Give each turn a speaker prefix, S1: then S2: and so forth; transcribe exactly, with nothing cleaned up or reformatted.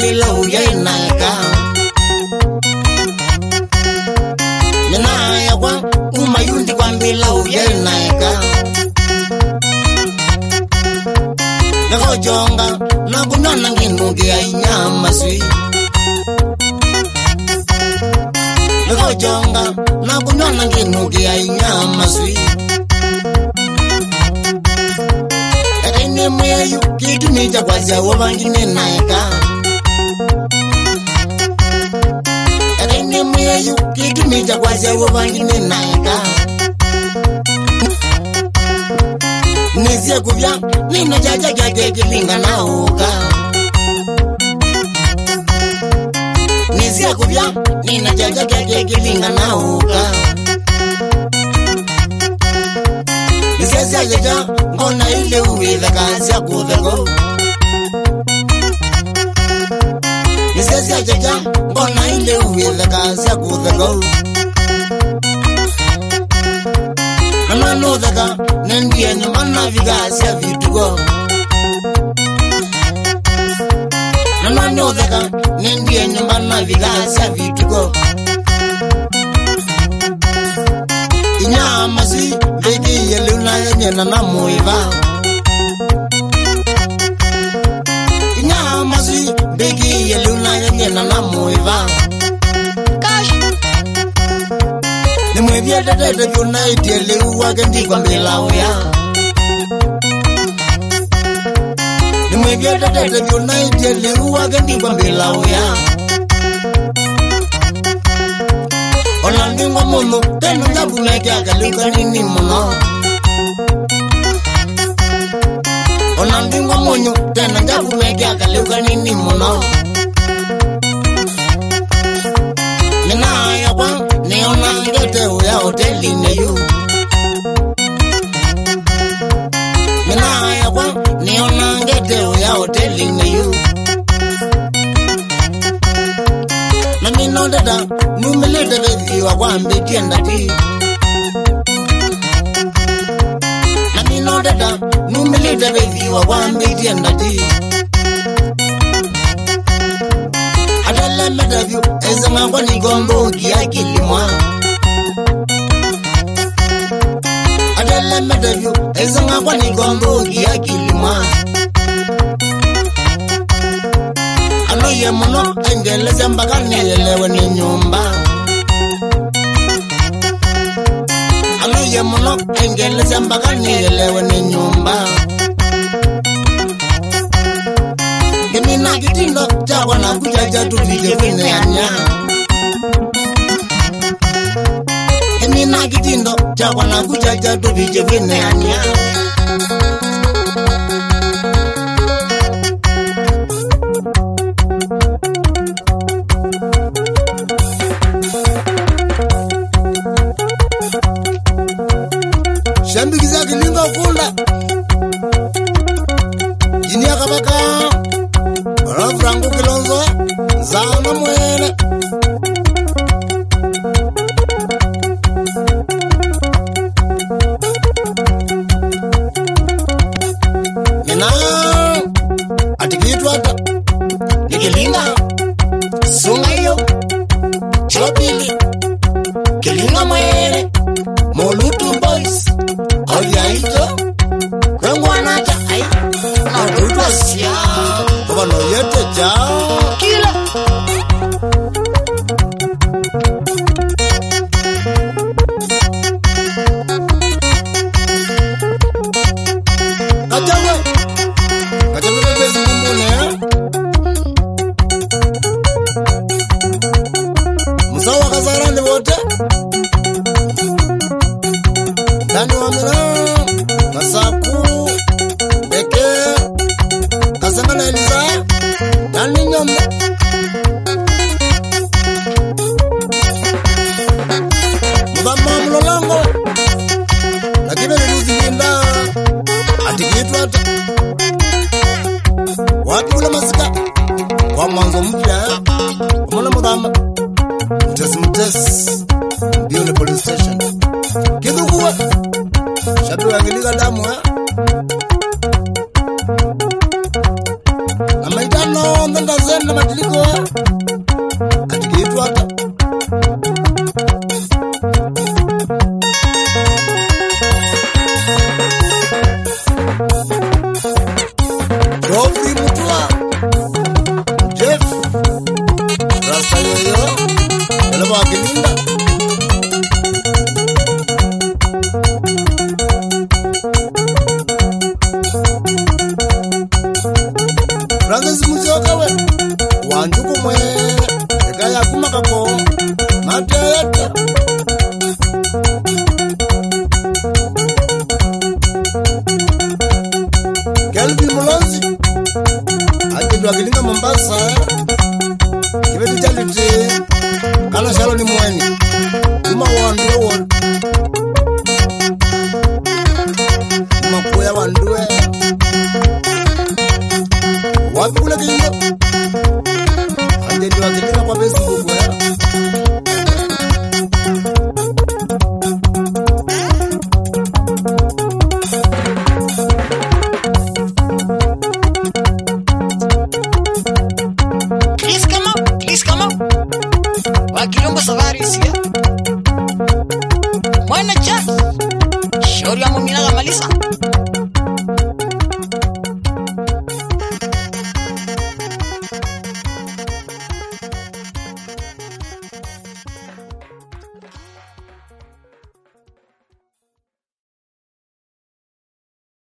S1: kwambila uyainaka Mina ya kwa umayundi kwambila uyainaka Nako jonga na kunana nginuki ya inyama sui Nako jonga na kunana nginuki ya inyama sui Ene mweyu kitu nija kwa zia wabangine naeka Ene mweyu kitu nija kwa zia wabangine naeka Nizia kubya nina jaja gage kilinga na uka Nizia kubya nina jaja gage kilinga na uka Nizia jaja ngona ile uweza kazi ya kudhego Nizia jaja ngona ile uweza kazi ya kudhego Nana nodhaka nendiye nyumana vigasi ya vitugo Nana nodhaka nendiye nyumana vigasi ya vitugo Inyama si veki yeluna yenyena na muiva Inyama si veki yeluna yenyena na muiva Nimwevia tete kuna itiele uwake ndikwa mbila uya Nimwevia tete kuna itiele uwake ndikwa mbila uya Olandingwa muno tenu jabu meke akaluka nini muno Olandingwa muno tenu jabu meke akaluka nini muno Mina ya kwa Neona ngete uya hoteli neyu Mina ya kwa Neona ngete uya hoteli neyu Na mino dada Numelete bethi wa kwa mbeti ndati Na mino dada Numelete bethi wa kwa mbeti ndati Adala medavyu Ezema kwa nigombo kia kilimwa Adala medavyu Ezema kwa nigombo kia kilimwa Aloye muno Engeleze mpaka niyelewe ni nyumba Aloye muno Engeleze mpaka niyelewe ni nyumba Gemina kitindo Chakwa na kuchacha tuvije vine anya Gemina kitindo Chakwa na kuchacha tuvije vine anya Shambikiza kilinga ukunda Jini ya kabaka Franco Kilonzo Zana mwene Nina Atikitu ata Nikilinga Sunga iyo Chopili Kilinga mwene Molutu boys Oyaito Kwengwanata Ay Natutu asya Kono yete chao Kila Kachangwe Kachangwe bebezi kumbune Musawa kasarani wote Dani wa mina Masaku Beke Kasangana Eliza Dani nyombe Mudama mlolango Lakime niluzi minda Atikitu ata Wapi ule masika Kwa mwanzo mpya Mwana mudama Mtesi mtesi Biole police station Kidu kuwa Shabu wangiliga damu ha Na maitano Ndanda Sasa na madiliko atikiitwa hata Jofri Mutua Jeff Rasta yoyo Elaba Akilinda Francis Musioka we Wanjuku mwe Ekaya kumakako Matayata Kelvi Mulonzi Akidu Akilinga Mombasa Kibeti Jaliti Kala Shaloni Mweni